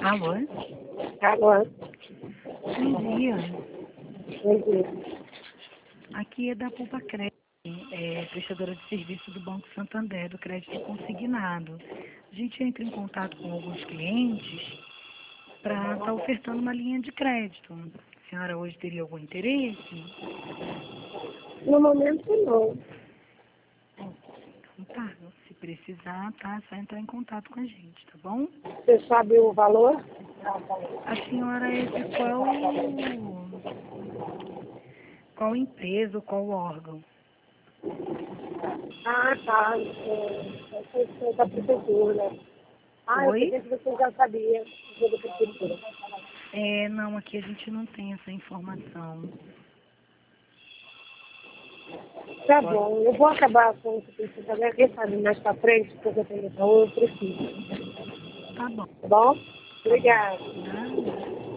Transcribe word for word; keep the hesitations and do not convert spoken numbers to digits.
Alô? Alô? Bom dia. Bom dia. Aqui é da Poupa Crédito, é, prestadora de serviço do Banco Santander, do crédito consignado. A gente entra em contato com alguns clientes para estar ofertando uma linha de crédito. A senhora hoje teria algum interesse? No momento, não. Então tá, se precisar, tá, é só entrar em contato com a gente, tá bom? Você sabe o valor? A senhora é de qual, qual empresa ou qual órgão? Ah, tá. É, eu sou da prefeitura. Ah, eu Oi? pensei que você já sabia. Eu sou da prefeitura. É, não, aqui a gente não tem essa informação. Tá Pode? bom, eu vou acabar com o que você saber. Quem sabe mais pra frente, porque eu tenho então eu preciso. Tá bom, Tá bom? tá bom. Obrigada. Nada.